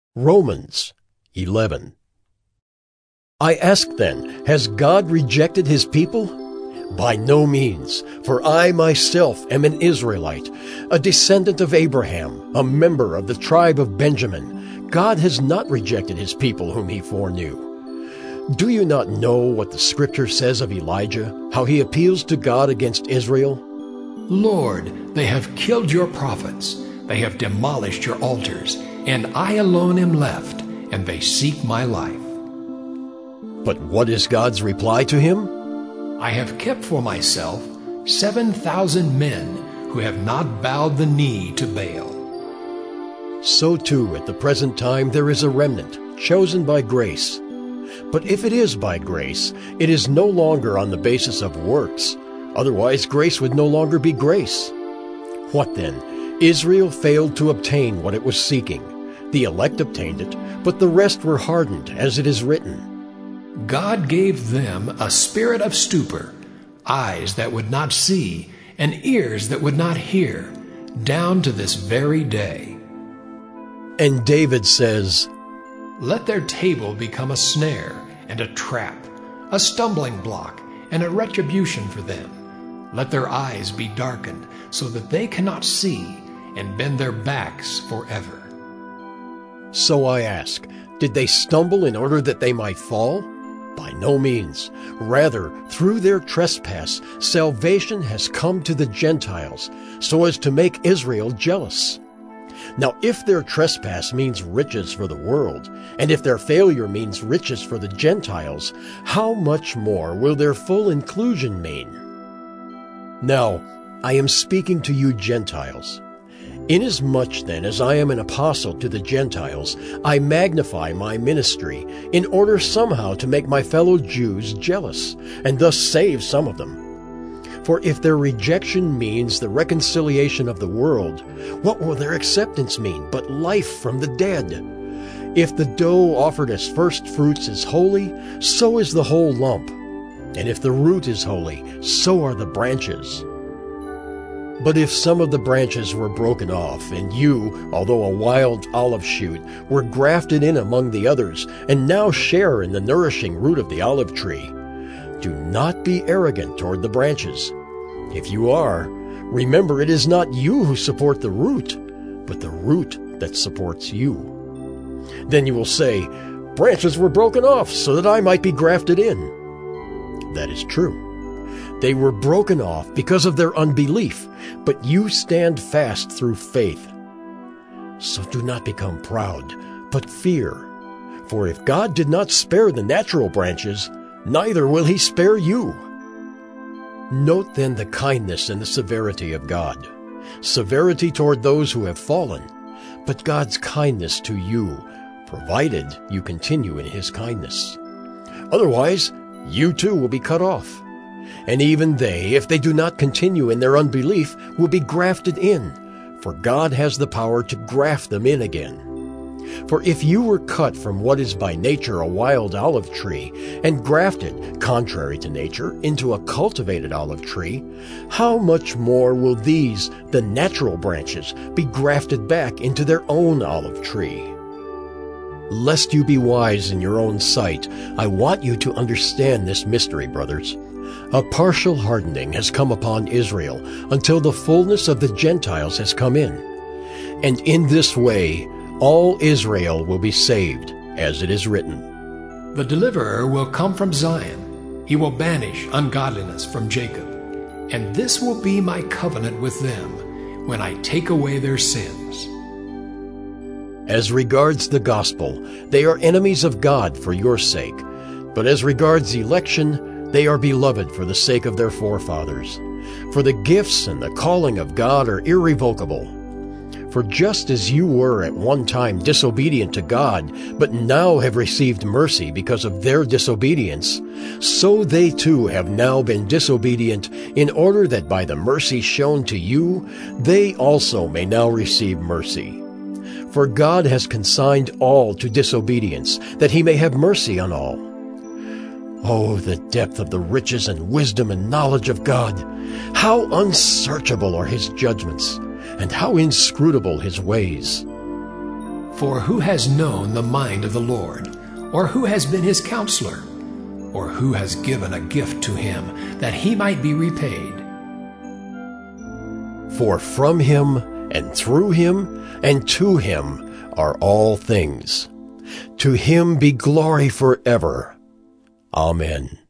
Romans 11. I ask then, has God rejected his people? By no means, for I myself am an Israelite, a descendant of Abraham, a member of the tribe of Benjamin. God has not rejected his people whom he foreknew. Do you not know what the Scripture says of Elijah, how he appeals to God against Israel? Lord, they have killed your prophets, they have demolished your altars, and I alone am left, and they seek my life. But what is God's reply to him? I have kept for myself 7,000 men who have not bowed the knee to Baal. So too at the present time there is a remnant, chosen by grace. But if it is by grace, it is no longer on the basis of works. Otherwise grace would no longer be grace. What then? Israel failed to obtain what it was seeking. The elect obtained it, but the rest were hardened, as it is written. God gave them a spirit of stupor, eyes that would not see, and ears that would not hear, down to this very day. And David says, Let their table become a snare and a trap, a stumbling block and a retribution for them. Let their eyes be darkened so that they cannot see, and bend their backs forever. So I ask, did they stumble in order that they might fall? By no means. Rather, through their trespass, salvation has come to the Gentiles, so as to make Israel jealous. Now if their trespass means riches for the world, and if their failure means riches for the Gentiles, how much more will their full inclusion mean? Now, I am speaking to you Gentiles. Inasmuch then as I am an apostle to the Gentiles, I magnify my ministry in order somehow to make my fellow Jews jealous, and thus save some of them. For if their rejection means the reconciliation of the world, what will their acceptance mean but life from the dead? If the dough offered as first fruits is holy, so is the whole lump. And if the root is holy, so are the branches. But if some of the branches were broken off, and you, although a wild olive shoot, were grafted in among the others, and now share in the nourishing root of the olive tree, do not be arrogant toward the branches. If you are, remember it is not you who support the root, but the root that supports you. Then you will say, branches were broken off so that I might be grafted in. That is true. They were broken off because of their unbelief, but you stand fast through faith. So do not become proud, but fear. For if God did not spare the natural branches, neither will he spare you. Note then the kindness and the severity of God. Severity toward those who have fallen, but God's kindness to you, provided you continue in his kindness. Otherwise, you too will be cut off. And even they, if they do not continue in their unbelief, will be grafted in, for God has the power to graft them in again. For if you were cut from what is by nature a wild olive tree, and grafted, contrary to nature, into a cultivated olive tree, how much more will these, the natural branches, be grafted back into their own olive tree? Lest you be wise in your own sight, I want you to understand this mystery, brothers. A partial hardening has come upon Israel until the fullness of the Gentiles has come in. And in this way, all Israel will be saved, as it is written. The deliverer will come from Zion. He will banish ungodliness from Jacob. And this will be my covenant with them when I take away their sins. As regards the gospel, they are enemies of God for your sake. But as regards election, they are beloved for the sake of their forefathers. For the gifts and the calling of God are irrevocable. For just as you were at one time disobedient to God, but now have received mercy because of their disobedience, so they too have now been disobedient, in order that by the mercy shown to you, they also may now receive mercy. For God has consigned all to disobedience, that he may have mercy on all. Oh, the depth of the riches and wisdom and knowledge of God! How unsearchable are his judgments, and how inscrutable his ways! For who has known the mind of the Lord? Or who has been his counselor? Or who has given a gift to him, that he might be repaid? For from him, and through him, and to him are all things. To him be glory forever. Amen.